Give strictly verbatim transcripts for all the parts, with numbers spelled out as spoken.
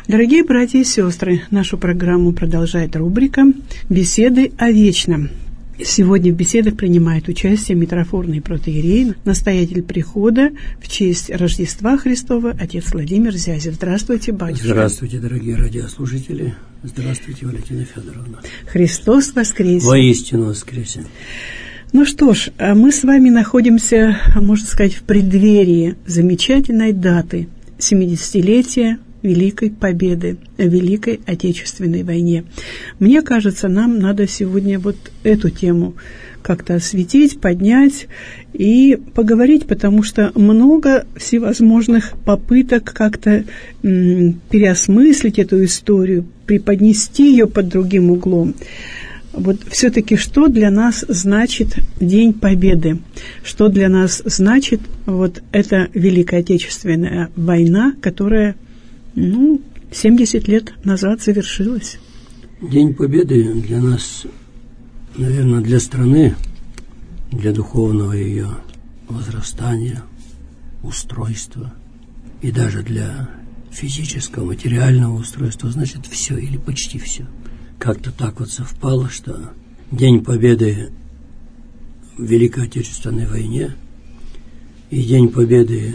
Дорогие братья и сестры, нашу программу продолжает рубрика «Беседы о вечном». Сегодня в беседах принимает участие митрофорный протоиерей, настоятель прихода в честь Рождества Христова, отец Владимир Зязев. Здравствуйте, батюшка. Здравствуйте, дорогие радиослушатели. Здравствуйте, Валентина Федоровна. Христос воскресе. Воистину воскресе. Ну что ж, мы с вами находимся, можно сказать, в преддверии замечательной даты семидесятилетия Великой Победы, Великой Отечественной войне. Мне кажется, нам надо сегодня вот эту тему как-то осветить, поднять и поговорить, потому что много всевозможных попыток как-то м, переосмыслить эту историю, преподнести ее под другим углом. Вот все-таки что для нас значит День Победы? Что для нас значит вот эта Великая Отечественная война, которая Ну, семьдесят лет назад завершилось. День Победы для нас, наверное, для страны, для духовного ее возрастания, устройства и даже для физического, материального устройства, значит, все или почти все. Как-то так вот совпало, что День Победы в Великой Отечественной войне и День Победы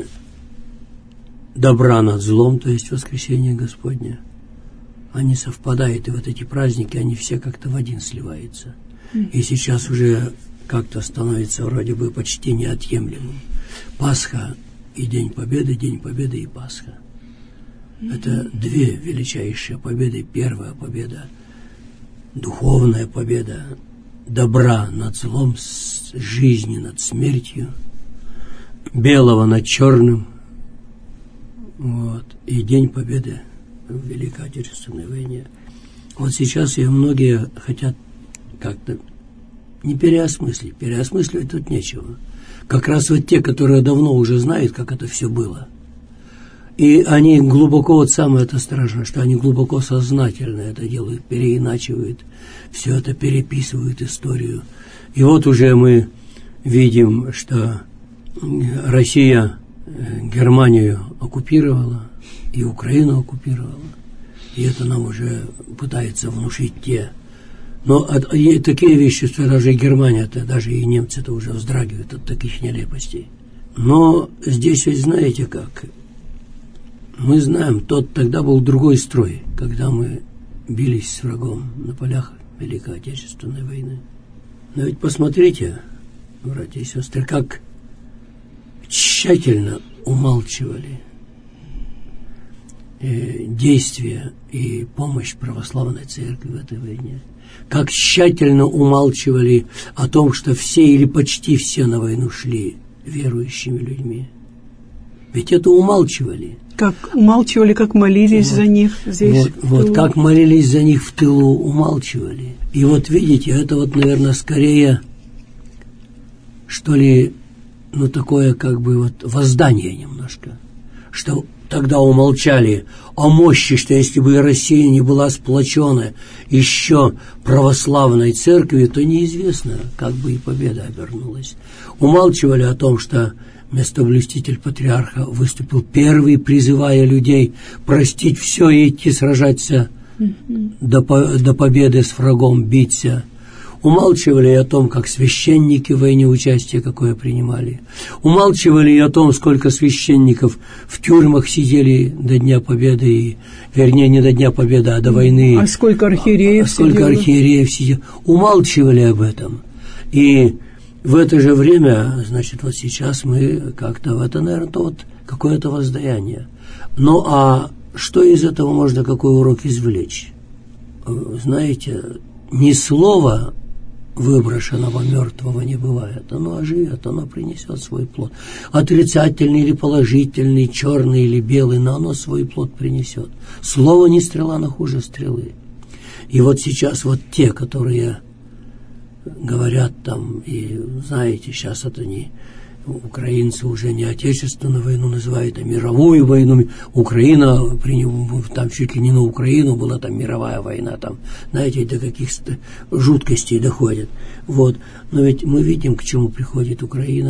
добра над злом, то есть воскресение Господне, они совпадают, и вот эти праздники, они все как-то в один сливаются. Mm. И сейчас уже как-то становится вроде бы почти неотъемлемым. Пасха и День Победы, День Победы и Пасха. Mm. Это две величайшие победы. Первая победа, духовная победа, добра над злом, жизни над смертью, белого над черным. Вот. И День Победы в Великой Отечественной войне. Вот сейчас ее многие хотят как-то не переосмыслить. Переосмысливать тут нечего. Как раз вот те, которые давно уже знают, как это все было. И они глубоко, вот самое это страшное, что они глубоко сознательно это делают, переиначивают, все это переписывают историю. И вот уже мы видим, что Россия Германию оккупировала, и Украину оккупировала. И это нам уже пытается внушить те. Но от, такие вещи, что даже и Германия-то, даже и немцы-то уже вздрагивают от таких нелепостей. Но здесь ведь знаете как? Мы знаем, тот тогда был другой строй, когда мы бились с врагом на полях Великой Отечественной войны. Но ведь посмотрите, братья и сестры, как тщательно умалчивали э, действия и помощь православной церкви в этой войне. Как тщательно умалчивали о том, что все или почти все на войну шли верующими людьми. Ведь это умалчивали. Как умалчивали, как молились вот, за них здесь. Вот, вот как молились за них в тылу, умалчивали. И вот видите, это вот, наверное, скорее, что ли, ну, такое как бы вот воздание немножко, что тогда умолчали о мощи, что если бы Россия не была сплочена еще православной церковью, то неизвестно, как бы и победа обернулась. Умалчивали о том, что местоблюститель патриарха выступил первый, призывая людей простить все и идти сражаться mm-hmm. до, до победы с врагом, биться. Умалчивали о том, как священники в войне участие какое принимали. Умалчивали и о том, сколько священников в тюрьмах сидели до Дня Победы, и, вернее, не до Дня Победы, а до войны. А сколько архиереев а, сколько сидело? архиереев сидело. Умалчивали об этом. И в это же время, значит, вот сейчас мы как-то, это, наверное, то вот какое-то воздаяние. Ну, а что из этого можно, какой урок извлечь? Знаете, ни слова выброшенного мертвого не бывает. Оно оживет, оно принесет свой плод. Отрицательный или положительный, черный или белый, но оно свой плод принесет. Слово не стрела, но хуже стрелы. И вот сейчас вот те, которые говорят там, и знаете, сейчас это не украинцы уже не отечественную войну называют, а мировую войну. Украина, там чуть ли не на Украину была там мировая война, там, знаете, до каких-то жуткостей доходит. Вот. Но ведь мы видим, к чему приходит Украина.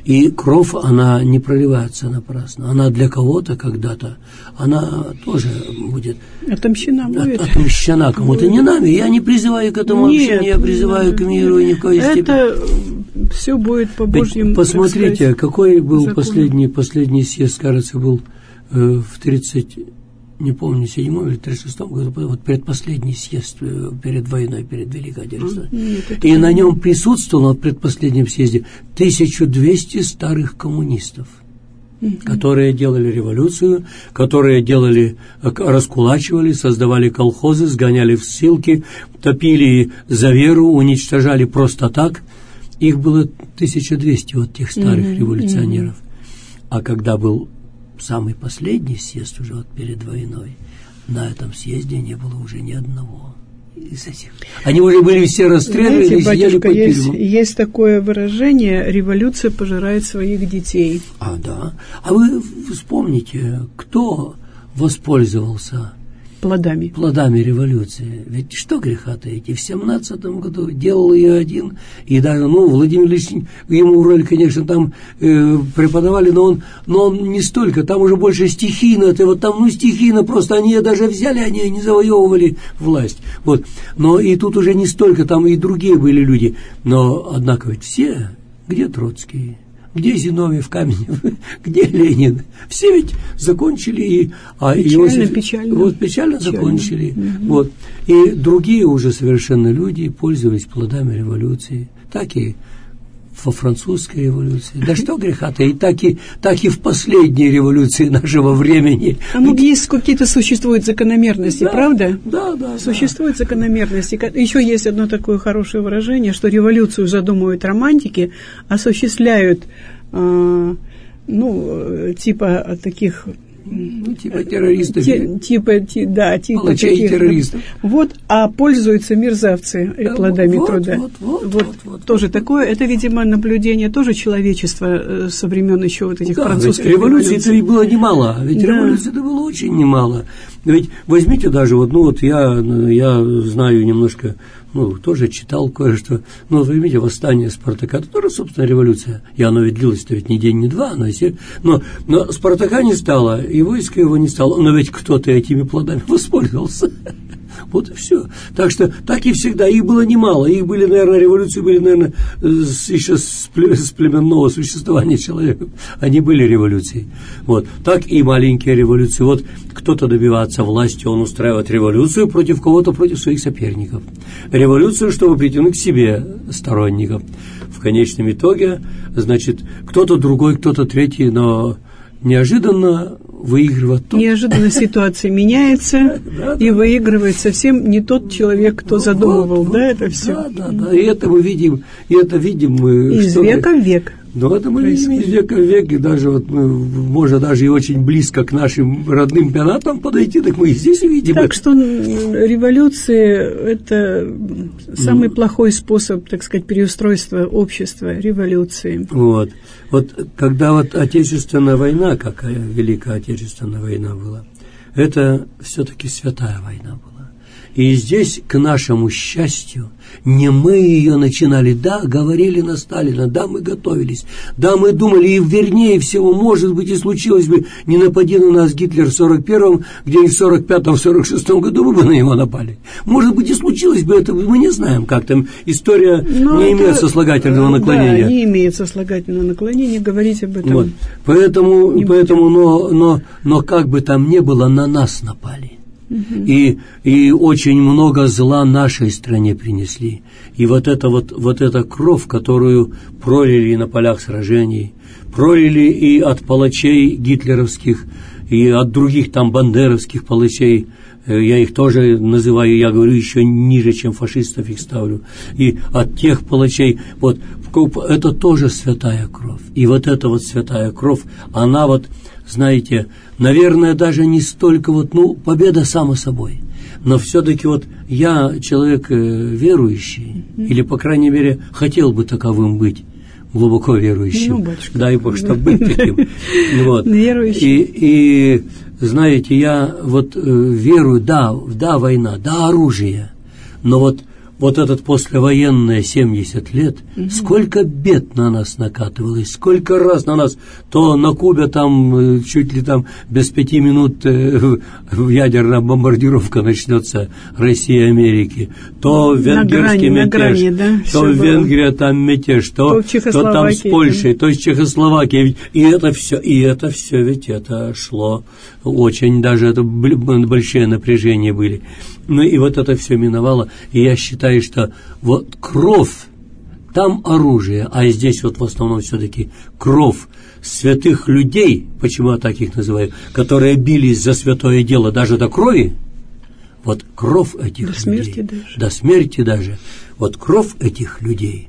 И кровь, она не проливается напрасно. Она для кого-то когда-то, она тоже будет отомщена, будет. Отомщена кому-то. Не нами. Я не призываю к этому общению, я призываю к миру и ни в коей степени. Это все будет по Божьему. Посмотрите, какой был закону. последний, последний съезд, кажется, был э, в тридцать, не помню, седьмом или тридцать шестом году, вот предпоследний съезд перед войной, перед Великой Отечественной. И на нем присутствовало в предпоследнем съезде тысяча двести старых коммунистов, mm-hmm. которые делали революцию, которые делали, раскулачивали, создавали колхозы, сгоняли в ссылки, топили за веру, уничтожали просто так. Их было тысяча двести вот тех старых mm-hmm. революционеров. Mm-hmm. А когда был самый последний съезд уже вот перед войной, на этом съезде не было уже ни одного из этих. Они уже были все расстреляны и сидели по тюрьмам. Есть, есть такое выражение: революция пожирает своих детей. А, да. А вы вспомните, кто воспользовался плодами. плодами революции. Ведь что греха таить, в семнадцатом году делал ее один, и даже, ну, Владимир Ильич, ему роль, конечно, там э, преподавали, но он, но он не столько, там уже больше стихийно, это вот там, ну, стихийно просто, они даже взяли, они не завоевывали власть, вот, но и тут уже не столько, там и другие были люди, но, однако, ведь все, где Троцкий, где Зиновьев, Каменев, где Ленин? Все ведь закончили, и, а печально, Иосиф, печально, вот, печально, печально закончили. Угу. Вот. И другие уже совершенно люди пользовались плодами революции. Так и во французской революции. Да что греха-то, и так и, так и в последней революции нашего времени. А ну, есть какие-то существуют закономерности, да, правда? Да, да. Существуют да. закономерности. Еще есть одно такое хорошее выражение, что революцию задумывают романтики, осуществляют, э, ну, типа таких... Ну, типа террористов. Ти, типа, ти, да, типа Палачей таких, террористов. Вот, а пользуются мерзавцы да, плодами вот, труда. Вот, вот, вот, вот, вот, тоже вот. такое, это, видимо, наблюдение тоже человечества со времен еще вот этих да, французских революций. Революций-то и было немало, ведь да. революций-то было очень немало. Ведь возьмите даже, вот, ну вот я, я знаю немножко, ну, тоже читал кое-что, ну, вот возьмите восстание Спартака, это тоже, собственно, революция, и оно ведь длилось-то ведь не день, не два, но, но, но Спартака не стало, и войска его не стало, но ведь кто-то этими плодами воспользовался. Вот и все. Так что так и всегда. Их было немало. Их были, наверное, революции были, наверное, с, еще с, с племенного существования человека. Они были революцией. Вот. Так и маленькие революции. Вот кто-то добивается власти, он устраивает революцию против кого-то, против своих соперников. Революцию, чтобы притянуть к себе сторонников. В конечном итоге, значит, кто-то другой, кто-то третий, но неожиданно выигрывает тот. Неожиданно ситуация меняется, и выигрывает совсем не тот человек, кто задумывал, да, это все. Да, да, да, и это мы видим, и это видим мы. Из века в век. Ну, это мы видим из века в век, и даже вот мы, можно даже и очень близко к нашим родным пенатам подойти, так мы и здесь видим. Так это. что революции – это самый mm. плохой способ, так сказать, переустройства общества, революции. Вот. Вот когда вот Отечественная война, какая Великая Отечественная война была, это все-таки святая война была. И здесь, к нашему счастью, не мы ее начинали, да, говорили на Сталина, да, мы готовились, да, мы думали, и вернее всего, может быть, и случилось бы, не напади на нас Гитлер в сорок первом, где-нибудь в сорок пятом, в сорок шестом году мы бы на него напали. Может быть, и случилось бы это, мы не знаем, как там история но не это, имеет сослагательного наклонения. Да, не имеет сослагательного наклонения, говорить об этом. Вот. Поэтому, поэтому но, но, но как бы там ни было, на нас напали. И, и очень много зла нашей стране принесли. И вот эта вот, вот эта кровь, которую пролили на полях сражений, пролили и от палачей гитлеровских, и от других там бандеровских палачей, я их тоже называю, я говорю, еще ниже, чем фашистов их ставлю, и от тех палачей, вот, это тоже святая кровь. И вот эта вот святая кровь, она вот, знаете, наверное, даже не столько вот, ну, победа само собой, но все-таки вот я человек верующий, mm-hmm. или, по крайней мере, хотел бы таковым быть, глубоко верующим. Ну, батюшка. Дай Бог, чтобы быть таким. Вот. Верующим. И, и, знаете, я вот верую, да, да, война, да, оружие, но вот вот этот послевоенные семьдесят лет, угу. сколько бед на нас накатывалось, сколько раз на нас, то на Кубе там чуть ли там без пяти минут ядерная бомбардировка начнется России и Америки, то венгерский мятеж, грани, да, то в Венгрии там мятеж, то, то, то там с Польшей, то с Чехословакией, и это все, и это все ведь это шло очень, даже это большие напряжения были. Ну и вот это все миновало, и я считаю, что вот кровь, там оружие, а здесь вот в основном все-таки кровь святых людей, почему я так их называю, которые бились за святое дело даже до крови, вот кровь этих до людей, смерти даже. до смерти даже, вот кровь этих людей,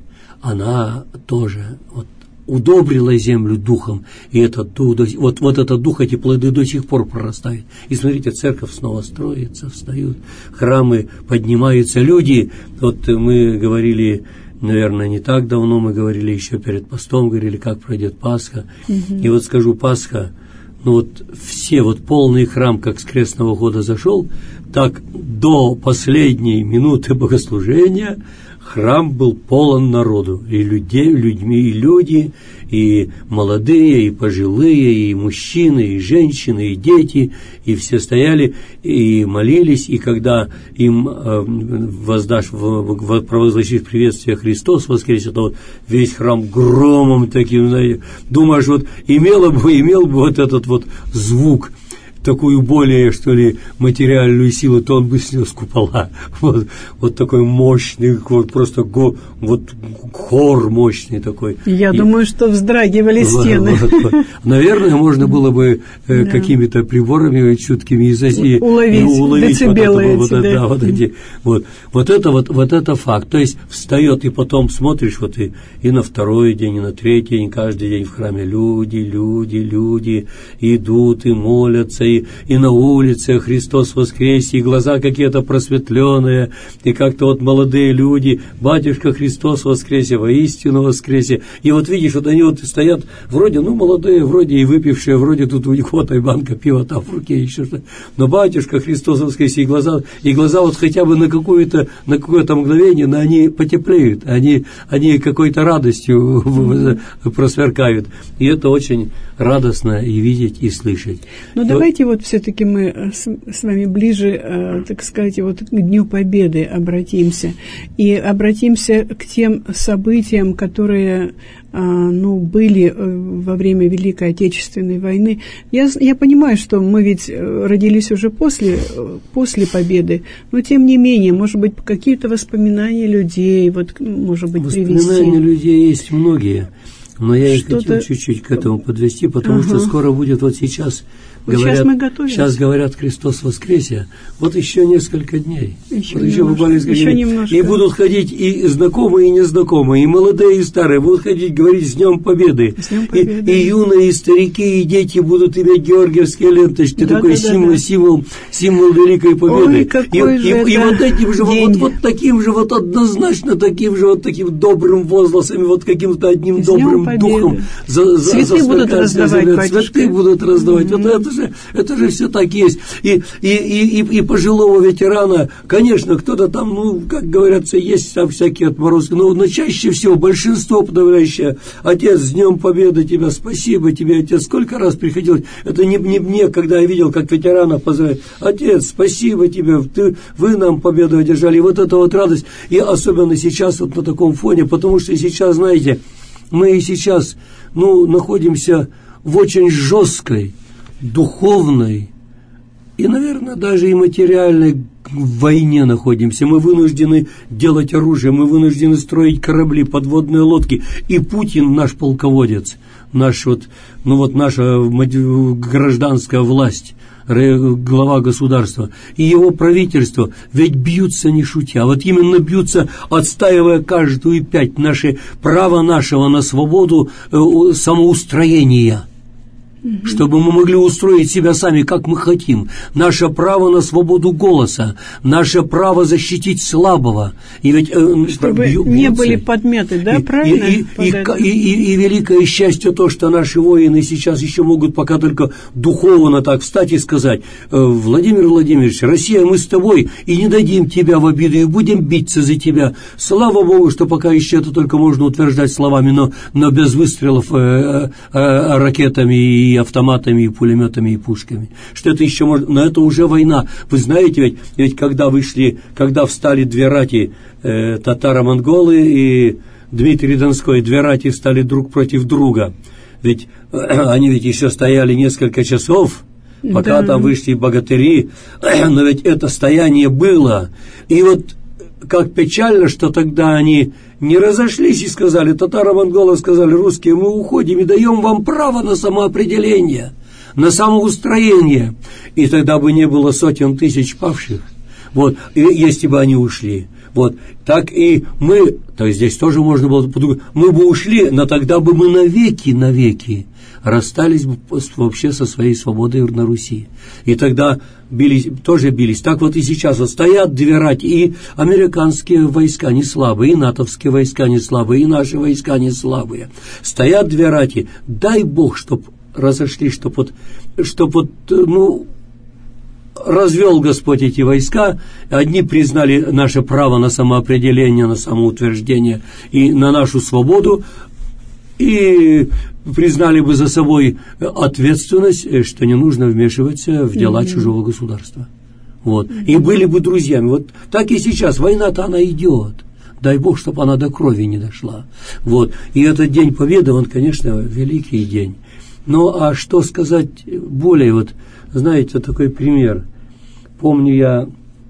она тоже вот удобрила землю духом, и этот дух, вот, вот этот дух, эти плоды до сих пор прорастают. И смотрите, церковь снова строится, встают, храмы поднимаются, люди, вот мы говорили, наверное, не так давно, мы говорили еще перед постом, говорили, как пройдет Пасха, угу. и вот скажу, Пасха, ну вот все, вот полный храм, как с крестного хода зашел, так до последней минуты богослужения храм был полон народу, и людей, людьми, и люди, и молодые, и пожилые, и мужчины, и женщины, и дети, и все стояли и молились, и когда им э, воздашь, провозгласишь приветствие Христос воскресе, то вот весь храм громом таким, знаете, думаешь, вот имело бы, имел бы вот этот вот звук, такую более, что ли, материальную силу, то он бы снес купола. Вот, вот такой мощный, вот просто го, вот хор мощный такой. Я и, думаю, что вздрагивали вот, стены. Вот, вот. Наверное, можно было бы э, да. какими-то приборами чуткими и уловить, и уловить децибелы вот, это, эти, вот, да. да, вот, эти, вот, вот, это, вот, вот это факт. То есть встает, и потом смотришь, вот и, и на второй день, и на третий день, каждый день в храме люди, люди, люди идут и молятся, и, и на улице Христос воскресе, и глаза какие-то просветленные, и как-то вот молодые люди, батюшка Христос воскресе, воистину воскресе, и вот видишь, вот они вот стоят, вроде, ну, молодые, вроде и выпившие, вроде тут у них вот и банка пива там в руке, еще что-то, но батюшка Христос воскресе, и глаза, и глаза вот хотя бы на какое-то, на какое-то мгновение, но они потеплеют, они, они какой-то радостью просверкают, и это очень радостно и видеть, и слышать. Ну, давайте вот все-таки мы с, с вами ближе, так сказать, вот к Дню Победы обратимся. И обратимся к тем событиям, которые, ну, были во время Великой Отечественной войны. Я, я понимаю, что мы ведь родились уже после, после Победы, но тем не менее, может быть, какие-то воспоминания людей, вот, может быть, привести. Воспоминания людей есть многие. Но я и хотел чуть-чуть к этому подвести, потому ага. что скоро будет вот сейчас, вот говорят, сейчас, мы готовимся. Сейчас говорят Христос воскресе, вот еще несколько дней. Еще, вот немножко, еще, еще немножко. И будут ходить и знакомые, и незнакомые, и молодые, и старые, будут ходить говорить с Днем Победы. С Днем Победы. И, и юные, и старики, и дети будут иметь георгиевские ленточки, да, такой да, символ, да. символ, символ Великой Победы. Ой, какой и, же и, и вот этим же, вот, вот таким же, вот однозначно таким же, вот таким добрым возгласами, вот каким-то одним с добрым духом за, за, цветы за будут раздавать, цветы будут раздавать. Mm-hmm. Вот это же, это же все так есть. И, и, и, и, и пожилого ветерана, конечно, кто-то там, ну, как говорится, есть там всякие отморозки, но, но чаще всего большинство подавляющее: отец, с Днем Победы тебя, спасибо тебе, отец, сколько раз приходилось. Это не, не мне, когда я видел, как ветерана позвать: отец, спасибо тебе, ты, вы нам победу одержали. И вот эта вот радость, и особенно сейчас вот на таком фоне, потому что сейчас, знаете, мы и сейчас, ну, находимся в очень жесткой, духовной и, наверное, даже и материальной войне находимся. Мы вынуждены делать оружие, мы вынуждены строить корабли, подводные лодки. И Путин, наш полководец, наш вот, ну вот наша гражданская власть, глава государства и его правительство ведь бьются не шутя, вот именно бьются, отстаивая каждую пять наше право нашего на свободу э, самоустроения. Угу. Чтобы мы могли устроить себя сами, как мы хотим. Наше право на свободу голоса, наше право защитить слабого. И ведь, э, чтобы бью, не были подметы, да, и, правильно? И, и, и, и, и великое счастье то, что наши воины сейчас еще могут пока только духовно так встать и сказать: Владимир Владимирович, Россия, мы с тобой, и не дадим тебя в обиду, и будем биться за тебя. Слава Богу, что пока еще это только можно утверждать словами, но, но без выстрелов э, э, ракетами и автоматами, и пулеметами, и пушками. Что это еще можно... Но это уже война. Вы знаете, ведь, ведь когда вышли, когда встали две рати, э, татаро-монголы и Дмитрий Донской, две рати стали друг против друга. Ведь э, они ведь еще стояли несколько часов, пока да. там вышли богатыри, но ведь это стояние было. И вот как печально, что тогда они не разошлись и сказали, татаро-монголы сказали: русские, мы уходим и даем вам право на самоопределение, на самоустроение. И тогда бы не было сотен тысяч павших, вот, если бы они ушли. Вот, так и мы, то есть здесь тоже можно было подумать, мы бы ушли, но тогда бы мы навеки, навеки расстались бы вообще со своей свободой на Руси. И тогда бились, тоже бились. Так вот и сейчас вот стоят две рати, и американские войска не слабые, и натовские войска не слабые, и наши войска не слабые. Стоят две рати. Дай Бог, чтоб разошлись, чтоб вот, чтоб вот, ну, развел Господь эти войска. Одни признали наше право на самоопределение, на самоутверждение и на нашу свободу, и признали бы за собой ответственность, что не нужно вмешиваться в дела mm-hmm. чужого государства. Вот. Mm-hmm. И были бы друзьями. Вот так и сейчас. Война-то она идет. Дай Бог, чтобы она до крови не дошла. Вот. И этот День Победы, он, конечно, великий день. Ну, а что сказать более? Вот, знаете, такой пример. Помню, я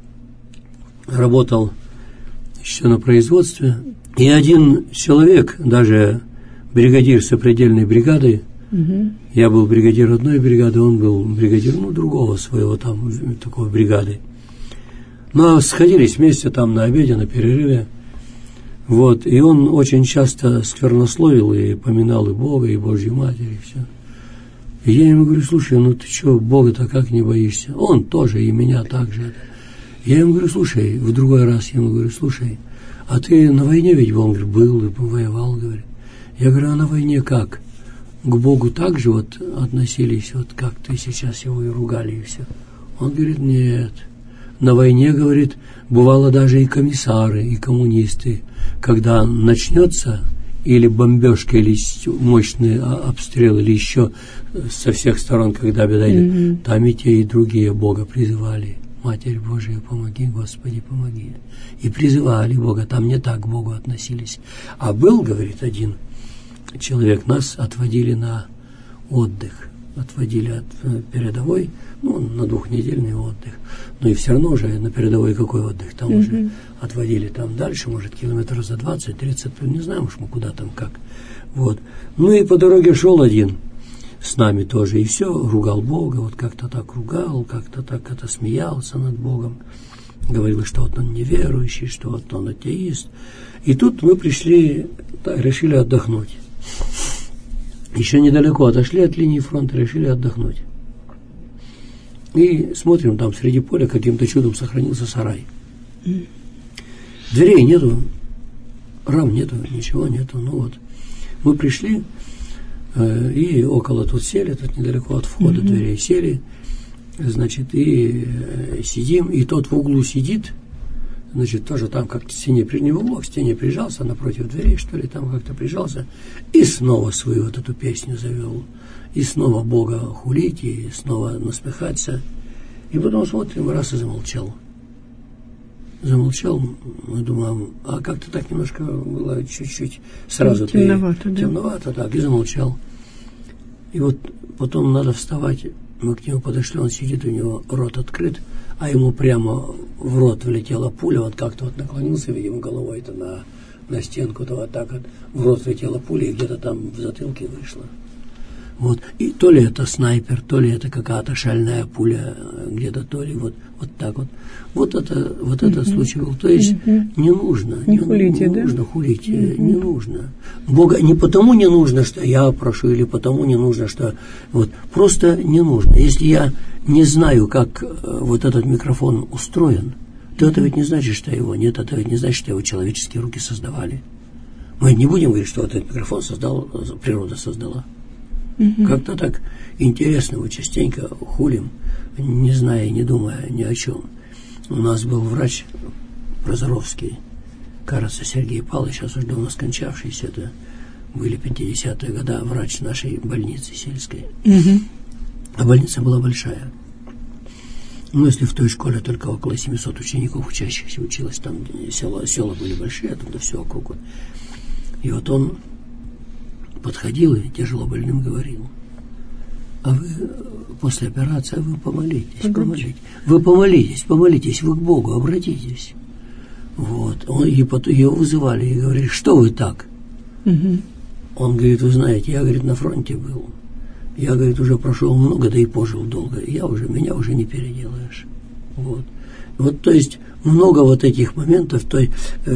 работал еще на производстве, и один человек, даже бригадир сопредельной бригады, угу. я был бригадир одной бригады, он был бригадир, ну, другого своего там, такой бригады. Но сходились вместе там на обеде, на перерыве, вот, и он очень часто сквернословил и поминал и Бога, и Божью Матерь, и все. И я ему говорю: слушай, ну ты что, Бога-то как не боишься? Он тоже, и меня так же. Я ему говорю: слушай, в другой раз я ему говорю: слушай, а ты на войне ведь был? Он говорит: был, и воевал, говорит. Я говорю: а на войне как? К Богу так же вот относились, вот как ты сейчас его и ругали, и все? Он говорит: нет. На войне, говорит, бывало даже и комиссары, и коммунисты, когда начнется или бомбежка, или мощный обстрел, или еще со всех сторон, когда беда идет, mm-hmm. там и те, и другие Бога призывали: Матерь Божия, помоги, Господи, помоги. И призывали Бога, там не так к Богу относились. А был, говорит, один человек, нас отводили на отдых, отводили от передовой, ну, на двухнедельный отдых. Но и все равно уже на передовой какой отдых? Там mm-hmm. уже отводили там дальше, может, километров за двадцать-тридцать, не знаем уж мы куда там, как. Вот. Ну и по дороге шел один с нами тоже, и все, ругал Бога, вот как-то так ругал, как-то так это смеялся над Богом, говорил, что вот он неверующий, что вот он атеист. И тут мы пришли, да, решили отдохнуть. Еще недалеко отошли от линии фронта, решили отдохнуть. И смотрим, там среди поля каким-то чудом сохранился сарай. Дверей нету, рам нету, ничего нету. Ну вот, мы пришли э, и около тут сели, тут недалеко от входа mm-hmm. дверей сели, значит, и э, сидим, и тот в углу сидит, значит, тоже там как-то к стене, не в углу, к стене прижался, напротив дверей, что ли, там как-то прижался, и снова свою вот эту песню завел. И снова Бога хулить, и снова насмехаться. И потом смотрим, раз и замолчал. Замолчал, мы думаем, а как-то так немножко было чуть-чуть сразу. Темновато, ты, да. Темновато, так, и замолчал. И вот потом надо вставать, мы к нему подошли, он сидит, у него рот открыт, а ему прямо в рот влетела пуля, вот как-то вот наклонился, видимо, головой-то на, на стенку-то вот так вот, в рот влетела пуля, и где-то там в затылке вышла. Вот. И то ли это снайпер, то ли это какая-то шальная пуля где-то, то ли вот, вот так вот. Вот это, вот uh-huh. этот случай был. То есть uh-huh. не нужно. Не, не хулите, не да? нужно хулить, uh-huh. не нужно. Бога не потому не нужно, что я прошу, или потому не нужно, что... Вот. Просто не нужно. Если я не знаю, как вот этот микрофон устроен, то uh-huh. это ведь не значит, что его нет, это ведь не значит, что его человеческие руки создавали. Мы не будем говорить, что этот микрофон создал, природа создала. Uh-huh. Как-то так интересно, вот частенько хулим, не зная, не думая ни о чем. У нас был врач Прозоровский, кажется, Сергей Павлович, сейчас уже давно скончавшийся, это были пятидесятые годы, врач нашей больницы сельской. Uh-huh. А больница была большая. Ну, если в той школе только около семисот учеников, учащихся училось, там села, села были большие, а там все вокруг. Вот. И вот он подходил и тяжело больным говорил: а вы после операции, вы помолитесь, помолитесь. Вы помолитесь, помолитесь, вы к Богу обратитесь. Вот. Он, и потом его вызывали и говорили: что вы так? Угу. Он говорит: вы знаете, я, говорит, на фронте был. Я, говорит, уже прошел много, да и пожил долго. Я уже, меня уже не переделаешь. Вот. Вот, то есть, много вот этих моментов, той,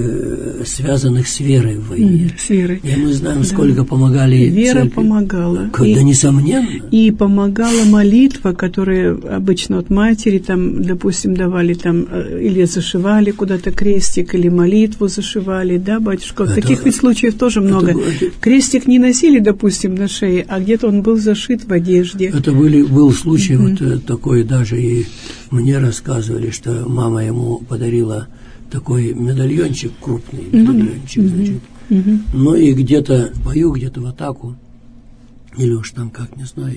э, связанных с верой в войне. С верой. И мы знаем, да. сколько помогали Вера церкви. помогала. Да, и, несомненно. И помогала молитва, которую обычно вот матери, там, допустим, давали там, или зашивали куда-то крестик, или молитву зашивали, да, батюшка? Это, Таких ведь случаев тоже много. Это, крестик не носили, допустим, на шее, а где-то он был зашит в одежде. Это были, был случай mm-hmm. вот такой, даже и мне рассказывали, что мама ему подарила такой медальончик, крупный медальончик, mm-hmm. значит. Mm-hmm. Ну и где-то в бою, где-то в атаку, или уж там как, не знаю,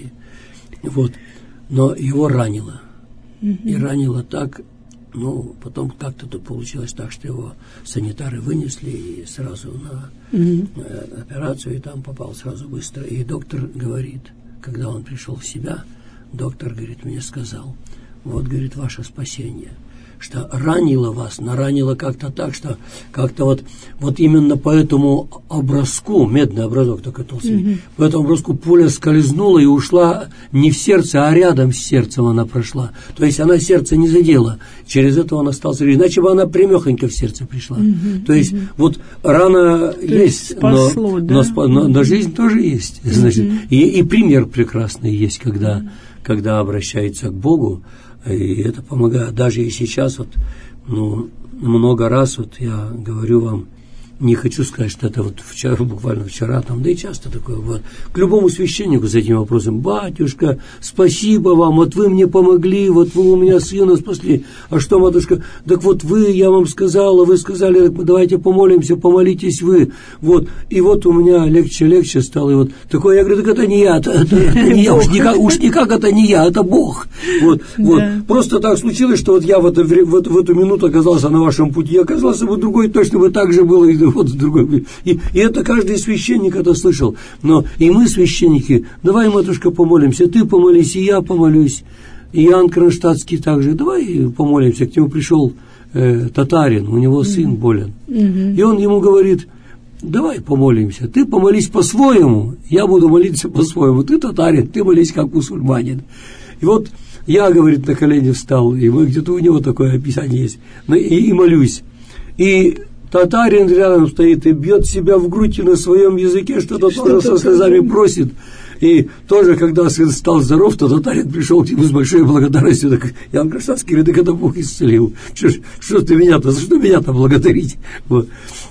вот, но его ранило. Mm-hmm. И ранило так, ну, потом как-то тут получилось так, что его санитары вынесли и сразу на mm-hmm. операцию, и там попал сразу быстро. И доктор говорит, когда он пришел в себя, доктор, говорит, мне сказал: вот, говорит, ваше спасение, что ранило вас, но ранило как-то так, что как-то вот, вот именно по этому образку, медный образок такой толстый, mm-hmm. по этому образку пуля скользнула и ушла не в сердце, а рядом с сердцем она прошла. То есть она сердце не задела, через это он остался, иначе бы она прямехонько в сердце пришла. Mm-hmm. То есть mm-hmm. вот рана То есть, спасло, но, да? но, спа, но, но жизнь тоже есть. Mm-hmm. Значит, и, и пример прекрасный есть, когда, mm-hmm. когда обращается к Богу. И это помогает. Даже и сейчас, вот, ну, много раз вот я говорю вам, не хочу сказать, что это вот вчера, буквально вчера, там, да и часто такое вот, к любому священнику с этим вопросом: батюшка, спасибо вам, вот вы мне помогли, вот вы у меня сына спасли. А что, матушка, так вот вы, я вам сказала, вы сказали, давайте помолимся, помолитесь вы. Вот, и вот у меня легче-легче стало, и вот такое, я говорю: так это не я, это, это, это не я, уж никак, уж никак это не я, это Бог. Вот, вот. Просто так случилось, что вот я в, это, в, в эту минуту оказался на вашем пути, оказался бы другой, точно бы так же было, и вот другой. И, и это каждый священник это слышал. Но и мы, священники, давай, матушка, помолимся, ты помолись, и я помолюсь. И Иоанн Кронштадтский также, давай помолимся. К нему пришел э, татарин, у него сын болен. Mm-hmm. И он ему говорит: давай помолимся, ты помолись по-своему, я буду молиться по-своему. Ты татарин, ты молись как мусульманин. И вот я, говорит, на колени встал, и где-то у него такое описание есть, и, и молюсь. И татарин рядом стоит и бьет себя в грудь и на своем языке что-то, что-то тоже со слезами просит. И тоже, когда сын стал здоров, то татарин пришел к нему с большой благодарностью. Так Иоанн Кронштадтский говорит: так это Бог исцелил. Что, что ты меня-то, за что меня-то благодарить? Вот.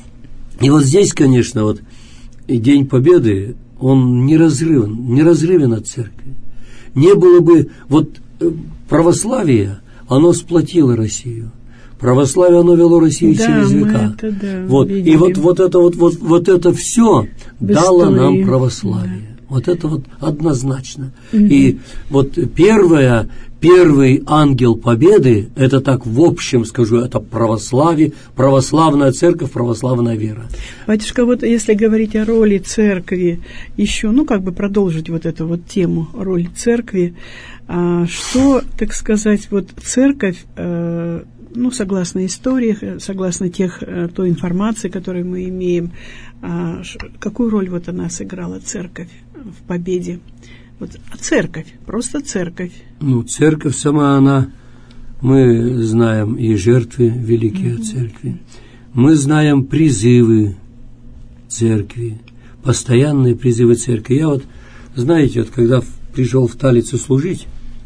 И вот здесь, конечно, вот День Победы, он неразрывен, неразрывен от церкви. Не было бы, вот православие, оно сплотило Россию. Православие, оно вело Россию да, через века. Это, да, вот. И вот, вот это вот, вот, вот это все дало нам православие. Да. Вот это вот однозначно. Угу. И вот первое, первый ангел победы, это так в общем скажу, это православие, православная церковь, православная вера. Батюшка, вот если говорить о роли церкви, еще, ну, как бы продолжить вот эту вот тему, роль церкви, а, что, так сказать, вот церковь, а, ну, согласно истории, согласно тех, той информации, которую мы имеем, какую роль вот она сыграла, церковь, в победе. Вот, а церковь, просто церковь. Ну, церковь сама, она, мы знаем и жертвы великие mm-hmm. церкви, мы знаем призывы церкви, постоянные призывы церкви. Я вот, знаете, вот когда пришел в Талицу служить,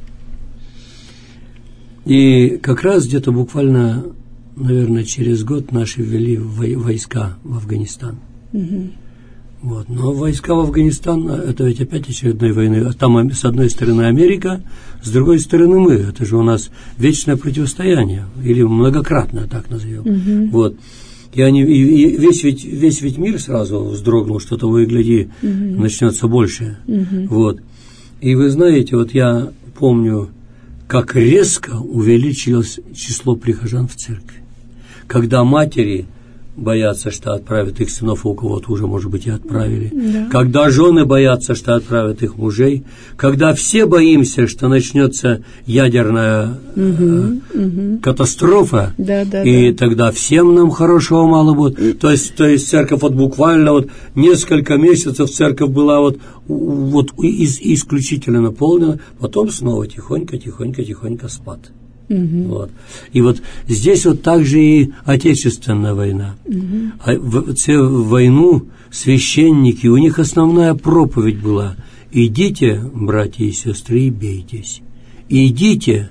и как раз где-то буквально, наверное, через год наши ввели войска в Афганистан. Mm-hmm. Вот. Но войска в Афганистан, это ведь опять очередной войны. Там с одной стороны Америка, с другой стороны мы. Это же у нас вечное противостояние, или многократное, так назовем. Mm-hmm. Вот. И, они, и, и весь, ведь, весь ведь мир сразу вздрогнул, что того и гляди, mm-hmm. начнется больше. Mm-hmm. Вот. И вы знаете, вот я помню, как резко увеличилось число прихожан в церкви. Когда матери боятся, что отправят их сынов, а у кого-то уже, может быть, и отправили. Да. Когда жены боятся, что отправят их мужей. Когда все боимся, что начнется ядерная угу, э, угу. катастрофа, да, да, и да. тогда всем нам хорошего мало будет. То есть, то есть церковь вот буквально вот несколько месяцев церковь была вот, вот из, исключительно наполнена, потом снова тихонько, тихонько, тихонько спад. Угу. Вот. И вот здесь вот также и Отечественная война. Угу. А в, в войну священники, у них основная проповедь была: идите, братья и сестры, и бейтесь. Идите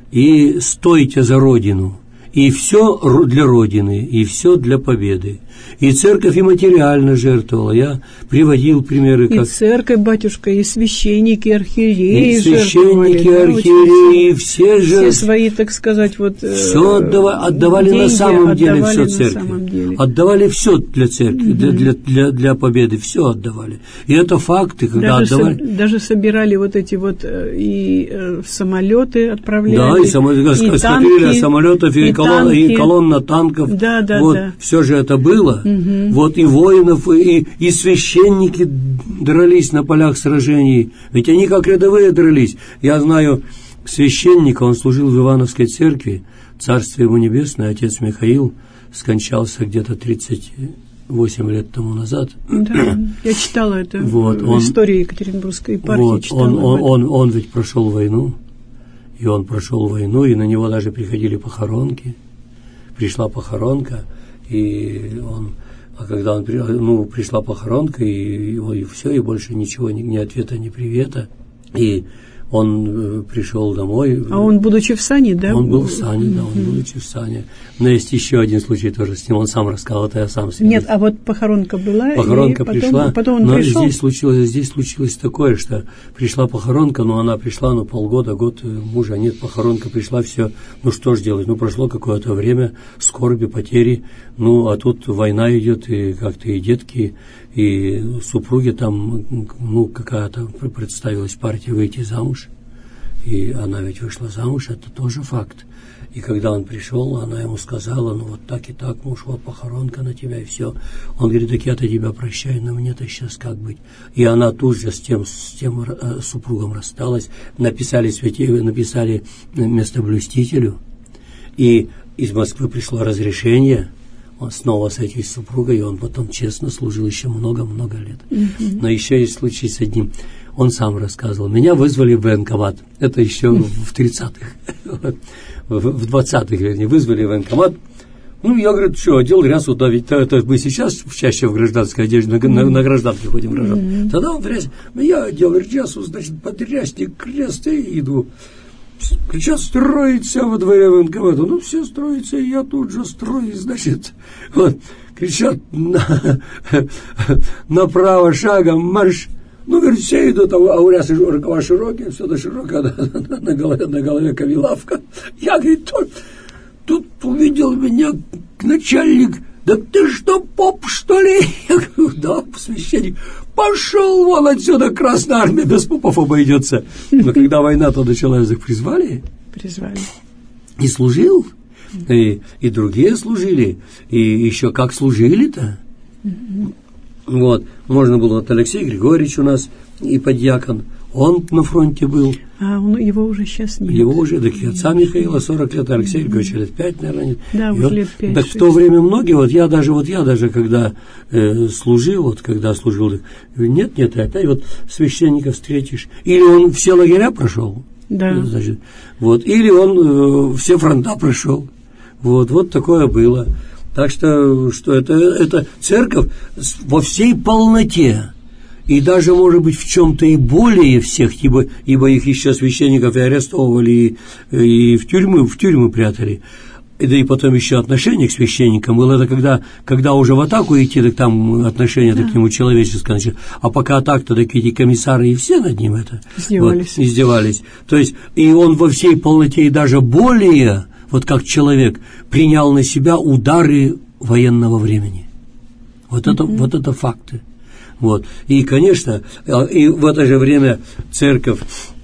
и стойте за Родину. И все для Родины, и все для победы. И церковь и материально жертвовала. Я приводил примеры. И как... церковь, батюшка, и священники, архиереи и священники, архиереи, все же... Все свои, так сказать, вот... Все отдава... отдавали на самом деле все церкви. Отдавали все для церкви, угу. для, для, для, для победы, все отдавали. И это факты, когда даже отдавали... Со... Даже собирали вот эти вот и э, самолеты отправляли, да, и, само... и танки, самолетов, и, и, колон... и колонна танков. Да, да, вот, да. Все же это было. Угу. Вот и воинов, и, и священники дрались на полях сражений. Ведь они как рядовые дрались. Я знаю священника, он служил в Ивановской церкви, царство ему небесное, отец Михаил скончался где-то тридцать восемь лет тому назад. Да, я читала это вот, в он, истории Екатеринбургской епархии. Вот, он, он, он, он ведь прошел войну, и он прошел войну, и на него даже приходили похоронки. Пришла похоронка, и он, а когда он, ну, пришла похоронка, и, и, и все, и больше ничего, ни, ни ответа, ни привета, и он пришел домой. А он, будучи в сане, да? Он был в сане, да, он, будучи в сане. Но есть еще один случай тоже с ним, он сам рассказал, это я сам себе. Нет, а вот похоронка была, похоронка и потом, пришла, потом он но пришел. здесь случилось, здесь случилось такое, что пришла похоронка, но она пришла, ну, полгода, год мужа нет, похоронка пришла, все, ну, что ж делать, ну, прошло какое-то время, скорби, потери, ну, а тут война идет, и как-то и детки, и супруги там, ну, какая-то представилась партия выйти замуж, и она ведь вышла замуж, это тоже факт. И когда он пришел, она ему сказала: ну вот так и так, муж, вот похоронка на тебя, и все. Он говорит: так я-то тебя прощаю, но мне-то сейчас как быть? И она тут же с тем, с тем э, супругом рассталась, написали, святе, написали местоблюстителю, и из Москвы пришло разрешение, он снова с этой супругой, и он потом честно служил еще много-много лет. Mm-hmm. Но еще есть случай с одним. Он сам рассказывал. Меня вызвали в военкомат. Это еще в тридцатых. В двадцатых, вернее, вызвали в военкомат. Ну, я, говорю, что, одел рясу, да, ведь это мы сейчас чаще в гражданской одежде, на, на, на гражданке ходим в граждан. Mm-hmm. Тогда он в рясе. Я одел рясу, значит, под рясник, крест, и иду. Кричат: строится во дворе военкомата. Ну, все строятся, и я тут же строюсь, значит. Вот. Кричат: на, направо шагом марш. Ну, говорит, все идут, а у рясы рукава широкие, все это широкое, на, на, голове, на голове кавилавка. Я, говорит, тут, тут увидел меня начальник: да ты что, поп, что ли? Я говорю: да, священник. Пошел вон отсюда, Красная Армия без попов обойдется. Но когда война-то началась, их призвали. Призвали. И служил, и, и другие служили, и еще как служили-то. Вот, можно было, вот Алексей Григорьевич у нас, и подьякон, Он на фронте был. А он, его уже сейчас нет. Его уже, так и отца Михаила сорок лет, Алексей Григорьевич лет пять, наверное, нет. Да, и уже он, лет пять. Так в то время многие, вот я даже, вот я даже, когда э, служил, вот когда служил, нет, нет, и опять вот священника встретишь. Или он все лагеря прошел, да. Значит, вот, или он э, все фронта прошел. Вот, вот такое было. Так что, что это, это церковь во всей полноте. И даже, может быть, в чем-то и более всех, ибо, ибо их еще священников и арестовывали, и, и в тюрьмы, в тюрьмы прятали. И, да и потом еще отношение к священникам было, это когда, когда уже в атаку идти, так там отношение да. к нему человеческое началось. А пока так-то такие эти комиссары и все над ним это издевались. Вот, издевались. То есть, и он во всей полноте и даже более, вот как человек, принял на себя удары военного времени. Вот это, mm-hmm. вот это факты. Вот. И, конечно, и в это же время церковь,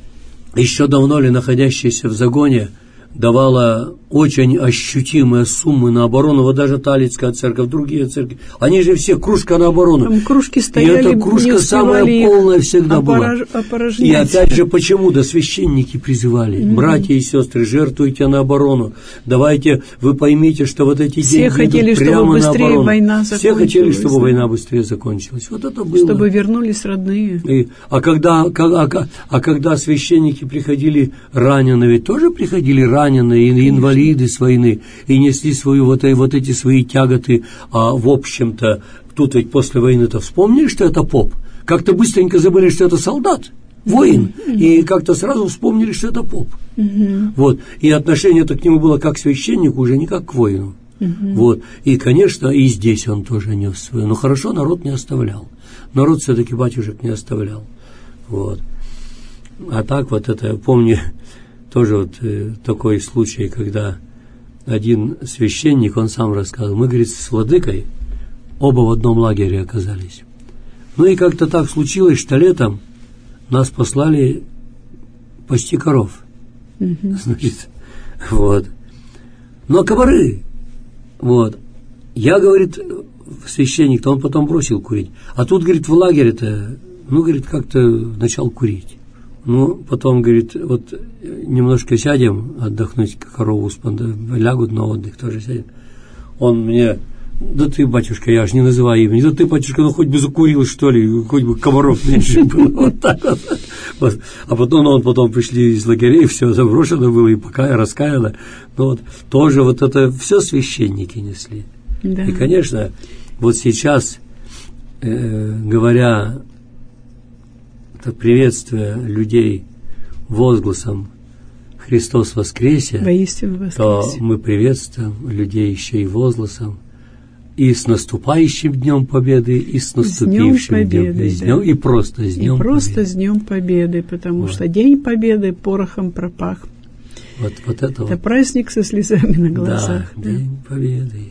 еще давно ли находящаяся в загоне, давала очень ощутимые суммы на оборону. Вот даже Талицкая церковь, другие церкви, они же все кружка на оборону. Там кружки стояли, и эта кружка самая полная всегда была. И опять же, почему? Да священники призывали, mm-hmm. братья и сестры, жертвуйте на оборону. Давайте, вы поймите, что вот эти все деньги хотели, идут прямо на быстрее оборону. Война закончилась, все хотели, чтобы да. война быстрее закончилась. Вот это было. Чтобы вернулись родные. И, а, когда, а, а когда священники приходили раненые, ведь тоже приходили раненые, и инвалиды с войны, и несли свою, вот, вот эти свои тяготы, а в общем-то, тут ведь после войны-то вспомнили, что это поп, как-то быстренько забыли, что это солдат, воин, mm-hmm. и как-то сразу вспомнили, что это поп. Mm-hmm. Вот, и отношение-то к нему было как к священнику, уже не как к воину. Mm-hmm. Вот, и, конечно, и здесь он тоже нес свое, но хорошо народ не оставлял, народ все-таки батюшек не оставлял, вот. А так вот это, помню, тоже вот э, такой случай, когда один священник, он сам рассказывал, мы, говорит, с владыкой оба в одном лагере оказались. Ну и как-то так случилось, что летом нас послали пасти коров. Mm-hmm. Значит, вот. Но комары, вот. Я, говорит, священник-то, он потом бросил курить. А тут, говорит, в лагере-то, ну, говорит, как-то начал курить. Ну, потом, говорит, вот немножко сядем отдохнуть, корову лягут на отдых, тоже сядем. Он мне, да ты, батюшка, я аж не называю имени, да ты, батюшка, ну хоть бы закурил, что ли, хоть бы комаров меньше было, вот так вот. Вот. А потом, ну, он потом пришли из лагерей, все заброшено было, и пока раскаяло. Ну вот, тоже вот это все священники несли. Да. И, конечно, вот сейчас, э, говоря, это приветствие людей возгласом «Христос воскресе», воистину воскресе, то мы приветствуем людей еще и возгласом и с наступающим Днем Победы, и с наступившим с Днем Победы, Днем, да. и просто с Днем и просто Победы. с Днем Победы, потому вот. Что День Победы порохом пропах. Вот, вот это, это вот. Праздник со слезами на глазах. Да, да. День Победы.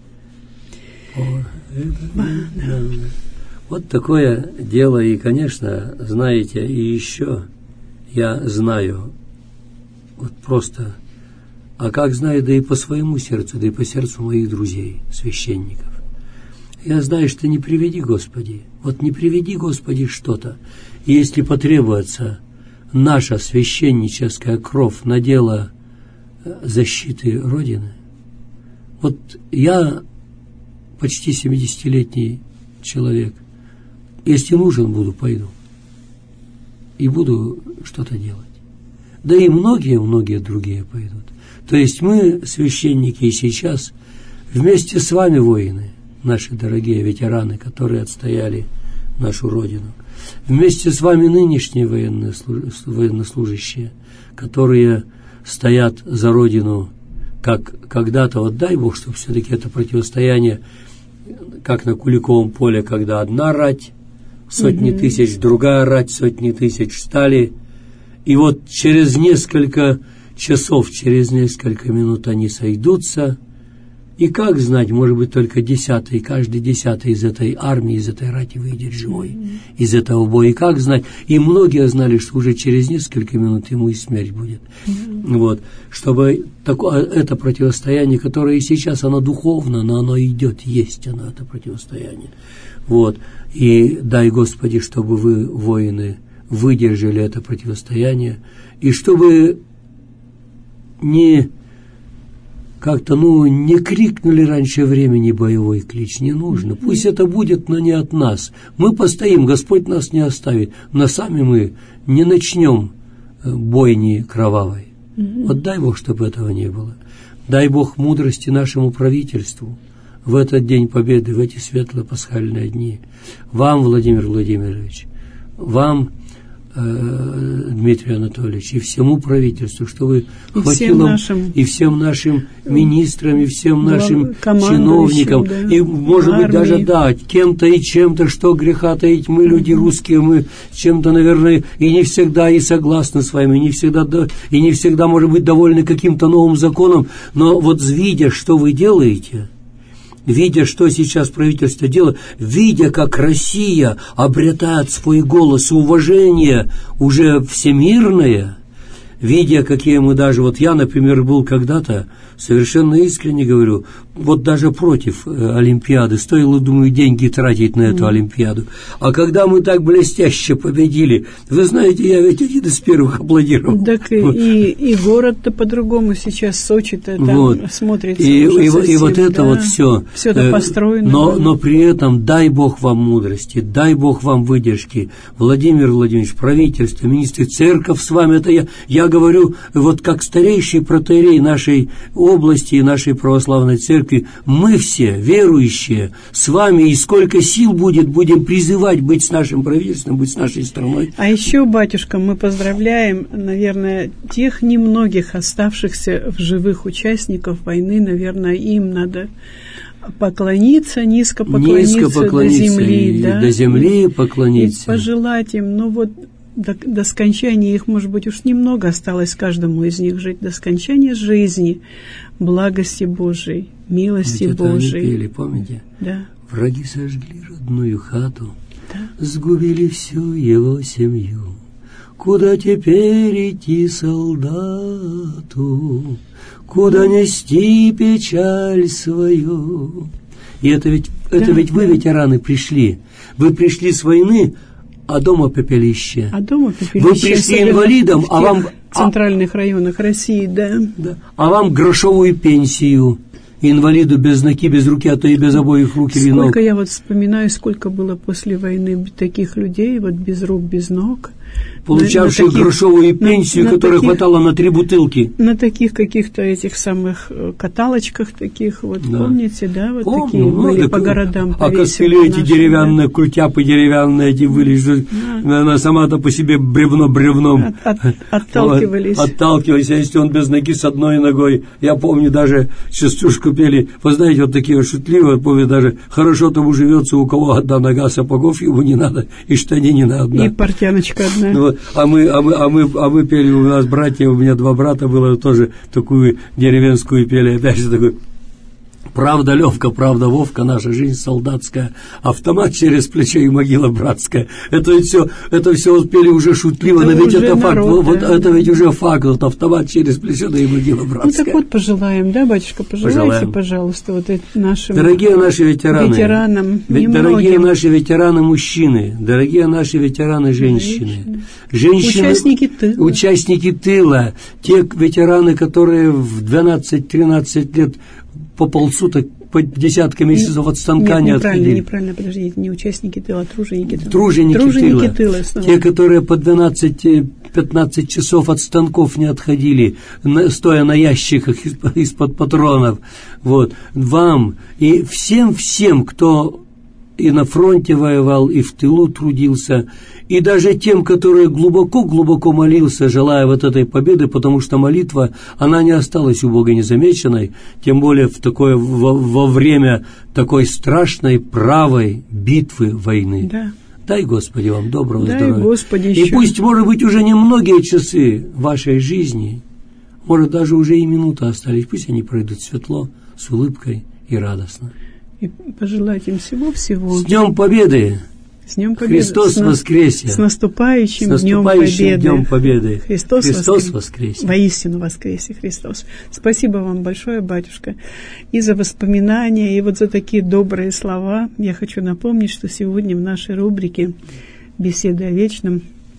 О, это, да. Да. Вот такое дело, и, конечно, знаете, и еще я знаю, вот просто, а как знаю, да и по своему сердцу, да и по сердцу моих друзей, священников. Я знаю, что не приведи, Господи, вот не приведи, Господи, что-то. И если потребуется наша священническая кровь на дело защиты Родины, вот я почти семидесятилетний человек, если нужен буду, пойду. И буду что-то делать. Да и многие-многие другие пойдут. То есть мы, священники, и сейчас вместе с вами, воины, наши дорогие ветераны, которые отстояли нашу Родину, вместе с вами нынешние военные, военнослужащие, которые стоят за Родину, как когда-то, вот дай Бог, чтобы все-таки это противостояние, как на Куликовом поле, когда одна рать, сотни mm-hmm. тысяч, другая рать, сотни тысяч стали, и вот через несколько часов, через несколько минут они сойдутся, и как знать, может быть, только десятый, каждый десятый из этой армии, из этой рати выйдет живой, mm-hmm. из этого боя, и как знать, и многие знали, что уже через несколько минут ему и смерть будет. Mm-hmm. Вот, чтобы такое, это противостояние, которое и сейчас, оно духовно, но оно идет, есть оно, это противостояние. Вот, и дай, Господи, чтобы вы, воины, выдержали это противостояние, и чтобы не как-то, ну, не крикнули раньше времени боевой клич, не нужно. Пусть это будет, но не от нас. Мы постоим, Господь нас не оставит, но сами мы не начнем бойни кровавой. Mm-hmm. Вот дай Бог, чтобы этого не было. Дай Бог мудрости нашему правительству в этот День Победы, в эти светлые пасхальные дни. Вам, Владимир Владимирович, вам, Дмитрий Анатольевич, и всему правительству, чтобы и хватило всем нашим, и всем нашим министрам, и всем нашим чиновникам, да, и, может быть, даже, да, кем-то и чем-то, что греха таить, мы люди русские, мы чем-то, наверное, и не всегда и согласны с вами, не всегда, да, и не всегда, может быть, довольны каким-то новым законом, но вот видя, что вы делаете, видя, что сейчас правительство делает, видя, как Россия обретает свой голос и уважение уже всемирное, видя, какие мы даже, вот я, например, был когда-то, совершенно искренне говорю, вот даже против э, Олимпиады, стоило, думаю, деньги тратить на эту mm. Олимпиаду. А когда мы так блестяще победили, вы знаете, я ведь один из первых аплодировал. Так и, вот. и, и город-то по-другому сейчас, Сочи-то там вот. смотрится и, уже и, совсем, и вот это да, вот все. Все это построено. Но, но при этом дай Бог вам мудрости, дай Бог вам выдержки. Владимир Владимирович, правительство, министры, церковь с вами, это я, я говорю, вот как старейший протоиерей нашей области и нашей православной церкви, мы все, верующие, с вами, и сколько сил будет, будем призывать быть с нашим правительством, быть с нашей страной. А еще, батюшка, мы поздравляем, наверное, тех немногих оставшихся в живых участников войны, наверное, им надо поклониться, низко поклониться, низко поклониться до земли, и да? до земли поклониться. И пожелать им, ну вот, До, до скончания их, может быть, уж немного осталось каждому из них жить, до скончания жизни, благости Божией, милости Ведь Божией. Они пели, помните? Да. Враги сожгли родную хату, да. сгубили всю его семью. Куда теперь идти солдату? Куда нести печаль свою? И это ведь, да, это ведь да. вы, ветераны, пришли. Вы пришли с войны, а дома пепелище. А дома пепелище. Вы пришли инвалидом, а вам... В центральных районах России, да. да. А вам грошовую пенсию. Инвалиду без ноги, без руки, а то и без обоих рук или ног. Сколько я вот вспоминаю, сколько было после войны таких людей, вот без рук, без ног. Получавших на, на таких, грошовую пенсию, на, которой на таких, хватало на три бутылки. На таких каких-то этих самых каталочках таких, вот, да. помните, да, вот Помню, такие ну, были так, по городам. А костыли эти деревянные, да. культяпы деревянные эти были, да. она сама-то по себе бревно бревном. От, от, отталкивались. Вот, отталкивались, а если он без ноги с одной ногой, я помню, даже частушку пели, вы знаете, вот такие шутливые, помню, даже хорошо тому живется, у кого одна нога, сапогов ему не надо, и штанини одна. И портяночка одна. Ну, а, мы, а, мы, а, мы, а мы пели, у нас братья, у меня два брата было, тоже такую деревенскую пели, опять же такой: правда, Левка, правда, Вовка, наша жизнь солдатская, автомат через плечо и могила братская. Это ведь все, это все вот пели уже шутливо, это но ведь это народ, факт, да, вот да. это ведь уже факт, вот автомат через плечо, да и могила братская. Ну так вот пожелаем, да, батюшка, пожелайте, пожелаем. Пожалуйста, вот нашим дорогие наши ветераны, ветеранам, дорогие наши ветераны мужчины, дорогие наши ветераны женщины, женщины, участники тыла, участники тыла, те ветераны, которые в двенадцать-тринадцать лет по полсуток, по десятка месяцев от станка Нет, не неправильно, отходили. Неправильно, подождите, не участники тыла, а труженики тыла. Труженики, труженики тыла. тыла Те, которые по двенадцать-пятнадцать часов от станков не отходили, стоя на ящиках из-под патронов. Вот. Вам и всем-всем, кто и на фронте воевал, и в тылу трудился, и даже тем, которые глубоко-глубоко молился, желая вот этой победы, потому что молитва, она не осталась у Бога незамеченной, тем более в такое, во, во время такой страшной правой битвы войны. Да. Дай, Господи, вам доброго Дай, здоровья. Господи, и еще. Пусть, может быть, уже не многие часы вашей жизни, может, даже уже и минуты остались, пусть они пройдут светло, с улыбкой и радостно. И пожелать им всего-всего. С Днем Победы! С Днем Победы! Христос с воскресе! С наступающим, с наступающим Днем Победы! Днем Победы! Христос, Христос воскресе! воскресе! Воистину воскресе Христос! Спасибо вам большое, батюшка, и за воспоминания, и вот за такие добрые слова. Я хочу напомнить, что сегодня в нашей рубрике «Беседы о вечном»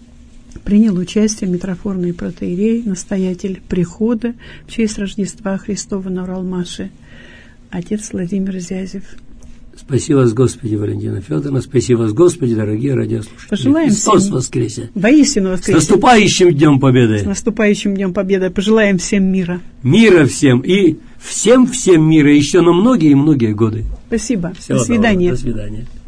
принял участие митрофорный протоиерей, настоятель прихода в честь Рождества Христова на Уралмаше, отец Владимир Зязев. Спаси вас, Господи, Валентина Федоровна, спаси вас, Господи, дорогие радиослушатели. Пожелаем Христос всем... воскресе! Воистину воскресе! С наступающим Днем Победы! С наступающим Днем Победы! Пожелаем всем мира! Мира всем и всем-всем мира еще на многие и многие годы. Спасибо. Всего До свидания. Доброго. До свидания.